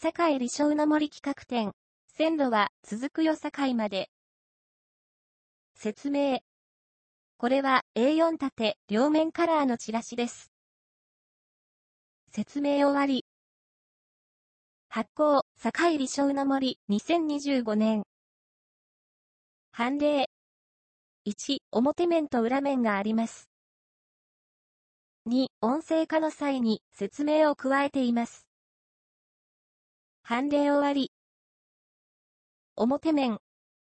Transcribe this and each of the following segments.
堺理想の森企画展。線路は続くよ堺まで。説明。これは A4 縦両面カラーのチラシです。説明終わり。発行、堺理想の森2025年。判例。1、表面と裏面があります。2、音声化の際に説明を加えています。判例終わり。表面。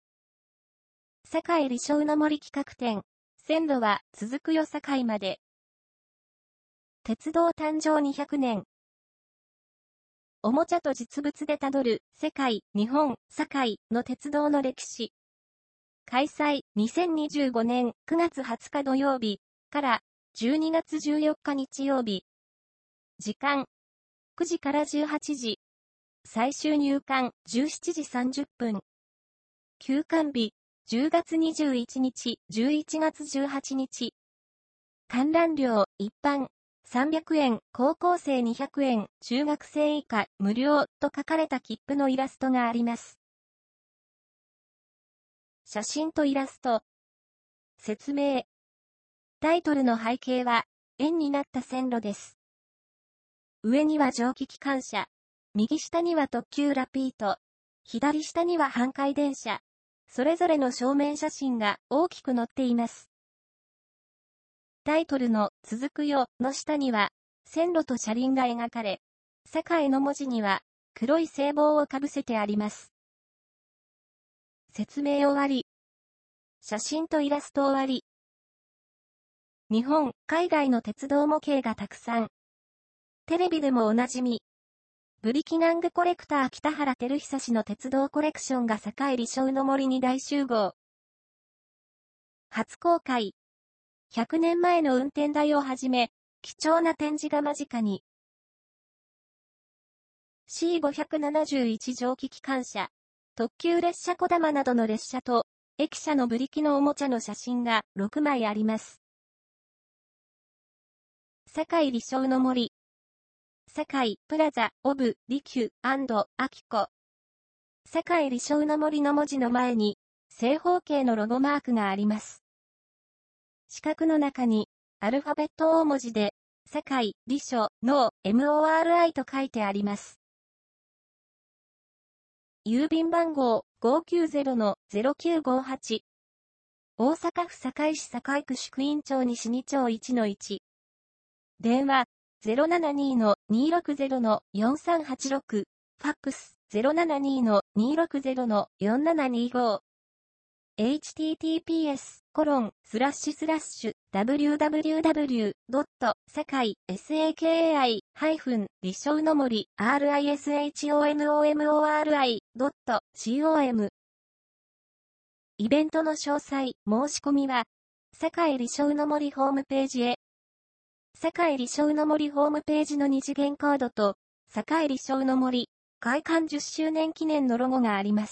堺理想の森企画展。線路は続くよ堺まで。鉄道誕生200年。おもちゃと実物でたどる世界、日本、堺の鉄道の歴史。開催2025年9月20日土曜日から12月14日日曜日。時間9時から18時。最終入館17時30分。休館日10月21日、11月18日。観覧料一般300円、高校生200円、中学生以下無料と書かれた切符のイラストがあります。写真とイラスト。説明。タイトルの背景は円になった線路です。上には蒸気機関車。右下には特急ラピート。左下には阪堺電車。それぞれの正面写真が大きく載っています。タイトルの続くよの下には線路と車輪が描かれ、堺の文字には黒い制帽をかぶせてあります。説明終わり。写真とイラスト終わり。日本、海外の鉄道模型がたくさん。テレビでもおなじみ。ブリキ玩具コレクター北原照久氏の鉄道コレクションが堺理想の森に大集合。初公開。100年前の運転台をはじめ、貴重な展示が間近に。C571 蒸気機関車、特急列車こだまなどの列車と、駅舎のブリキのおもちゃの写真が6枚あります。堺理想の森。堺プラザ、オブ、リキュ、アキコ。堺理想の森の文字の前に、正方形のロゴマークがあります。四角の中に、アルファベット大文字で、堺、理想、の、MORI と書いてあります。郵便番号、590-0958。大阪府堺市堺区宿員町西2町 1-1。電話、072-260-4386。ファックス、072-260-4725。https://www.sakai-理想の森 rishonmori.com イベントの詳細、申し込みは、堺理想の森ホームページへ。堺理想の森ホームページの二次元コードと、堺理想の森、開館10周年記念のロゴがあります。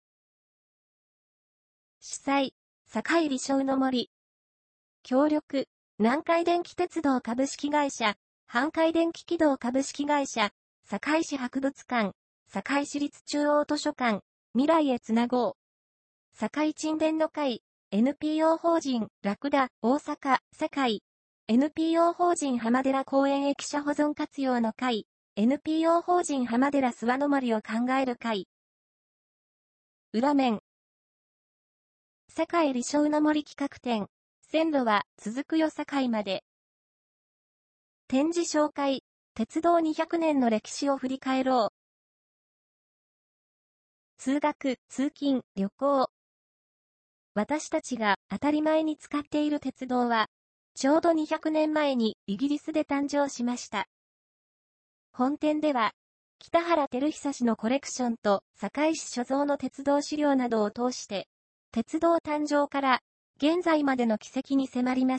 主催、堺理想の森。協力、南海電気鉄道株式会社、阪堺電気軌道株式会社、堺市博物館、堺市立中央図書館、未来へつなごう。堺沈殿の会、NPO 法人、ラクダ、大阪、堺。NPO 法人浜寺公園駅舎保存活用の会、NPO 法人浜寺諏訪の森を考える会。裏面。堺理想の森企画展。線路は続くよ堺まで。展示紹介。鉄道200年の歴史を振り返ろう。通学、通勤、旅行。私たちが当たり前に使っている鉄道は、ちょうど200年前にイギリスで誕生しました。本展では、北原照久氏のコレクションと堺市所蔵の鉄道資料などを通して、鉄道誕生から現在までの軌跡に迫ります。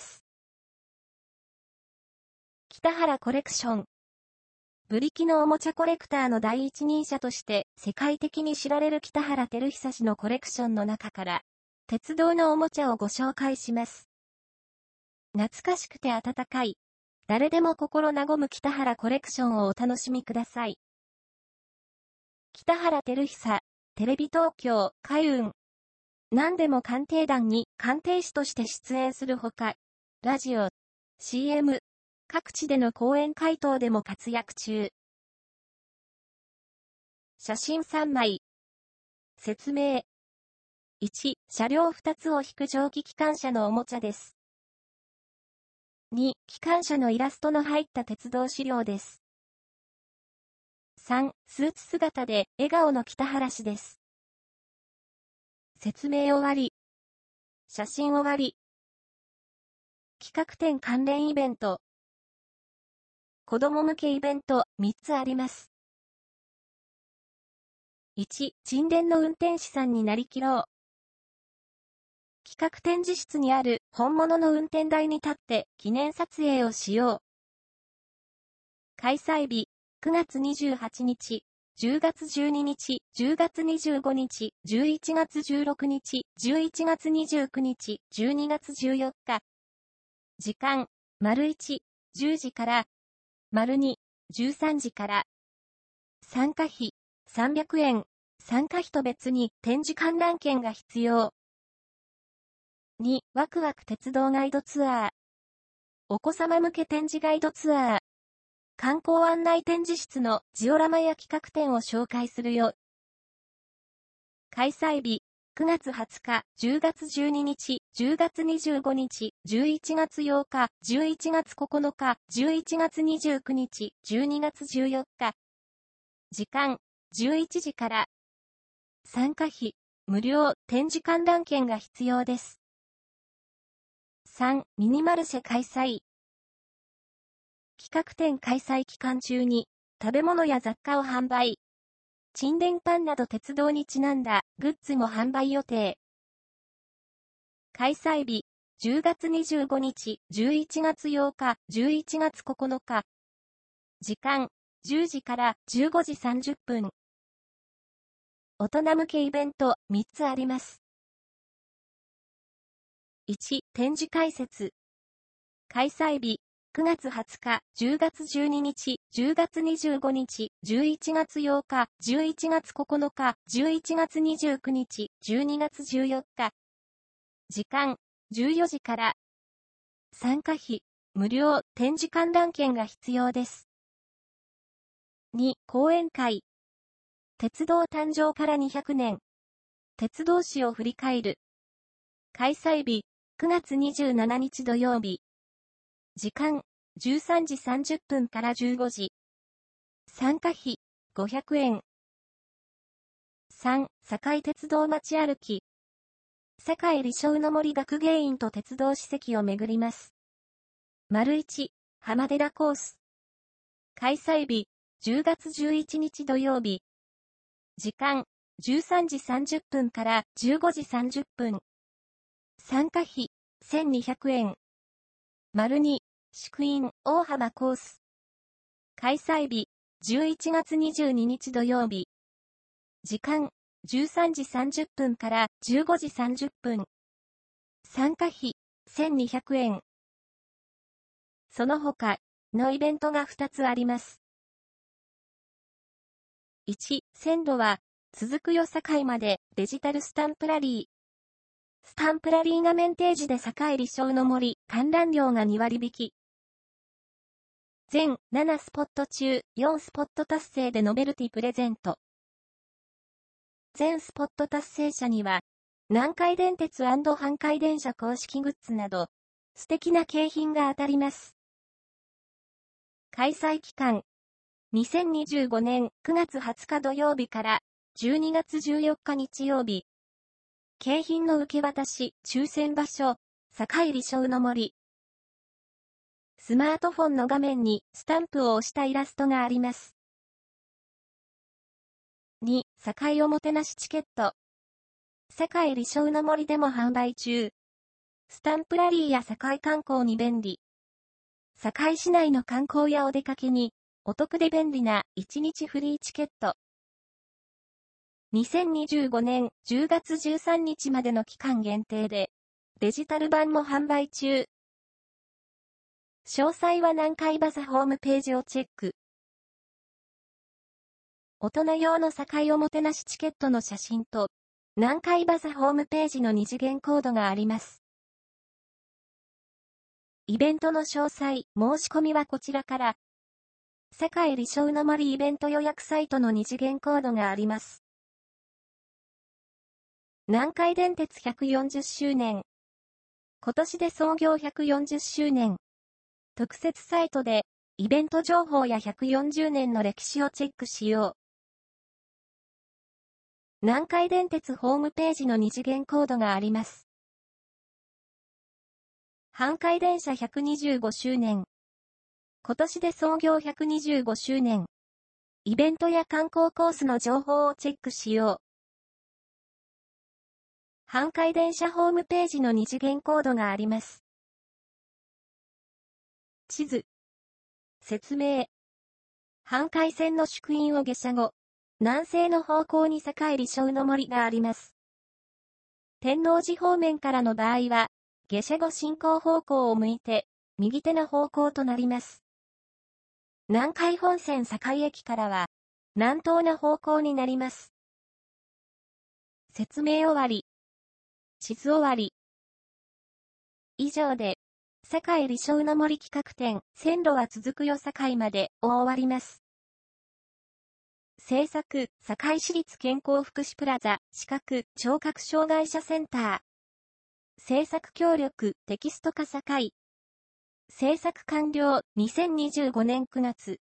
北原コレクション。ブリキのおもちゃコレクターの第一人者として世界的に知られる北原照久氏のコレクションの中から、鉄道のおもちゃをご紹介します。懐かしくて温かい。誰でも心和む北原コレクションをお楽しみください。 北原照久、テレビ東京、海運。何でも鑑定団に鑑定士として出演するほか、ラジオ、CM、各地での講演回答でも活躍中。写真3枚。説明。1、車両2つを引く蒸気機関車のおもちゃです。2、機関車のイラストの入った鉄道資料です。3、スーツ姿で笑顔の北原氏です。説明終わり。写真終わり。企画展関連イベント。子供向けイベント3つあります。1、沈殿の運転士さんになりきろう。企画展示室にある本物の運転台に立って記念撮影をしよう。開催日、9月28日、10月12日、10月25日、11月16日、11月29日、12月14日。時間、1、10時から、2、13時から。参加費、300円。参加費と別に展示観覧券が必要。2、ワクワク鉄道ガイドツアー。お子様向け展示ガイドツアー。観光案内展示室のジオラマや企画展を紹介するよ。開催日、9月20日、10月12日、10月25日、11月8日、11月9日、11月29日、12月14日。時間、11時から。参加費、無料、展示観覧券が必要です。3、ミニマルシェ開催。企画展開催期間中に、食べ物や雑貨を販売。沈殿パンなど鉄道にちなんだグッズも販売予定。開催日、10月25日、11月8日、11月9日。時間、10時から15時30分。大人向けイベント3つあります。1、展示解説。開催日、9月20日、10月12日、10月25日、11月8日、11月9日、11月29日、12月14日。時間、14時から。参加費、無料、展示観覧券が必要です。2、講演会。鉄道誕生から200年。鉄道史を振り返る。開催日、9月27日土曜日。時間、13時30分から15時。参加費、500円。3、堺鉄道街歩き。堺理想の森学芸員と鉄道史跡を巡ります。1、浜寺コース。開催日、10月11日土曜日。時間、13時30分から15時30分。参加費、1200円。2、祝印、大浜コース。開催日、11月22日土曜日。時間、13時30分から15時30分。参加費、1200円。その他のイベントが2つあります。1、線路は、続くよ堺までデジタルスタンプラリー。スタンプラリー画面提示で堺理想の森観覧料が2割引き。全7スポット中4スポット達成でノベルティプレゼント。全スポット達成者には、南海電鉄&阪海電車公式グッズなど、素敵な景品が当たります。開催期間。2025年9月20日土曜日から12月14日日曜日。景品の受け渡し、抽選場所、堺理想の森。スマートフォンの画面にスタンプを押したイラストがあります。2、堺おもてなしチケット。堺理想の森でも販売中。スタンプラリーや堺観光に便利。堺市内の観光やお出かけに、お得で便利な1日フリーチケット。2025年10月13日までの期間限定で、デジタル版も販売中。詳細は南海バザホームページをチェック。 大人用の堺おもてなしチケットの写真と、南海バザホームページの二次元コードがあります。イベントの詳細、申し込みはこちらから。堺理想の森イベント予約サイトの二次元コードがあります。南海電鉄140周年。今年で創業140周年。特設サイトで、イベント情報や140年の歴史をチェックしよう。南海電鉄ホームページの二次元コードがあります。阪海電車125周年。今年で創業125周年。イベントや観光コースの情報をチェックしよう。阪海電車ホームページの二次元コードがあります。地図。説明。阪海線の宿院を下車後、南西の方向に堺理想の森があります。天王寺方面からの場合は、下車後進行方向を向いて、右手の方向となります。南海本線堺駅からは、南東の方向になります。説明終わり。地図終わり。以上で、堺理想の森企画展、線路は続くよ堺までを終わります。制作、堺市立健康福祉プラザ、視覚、聴覚障害者センター。制作協力、テキスト化堺。制作完了、2025年9月。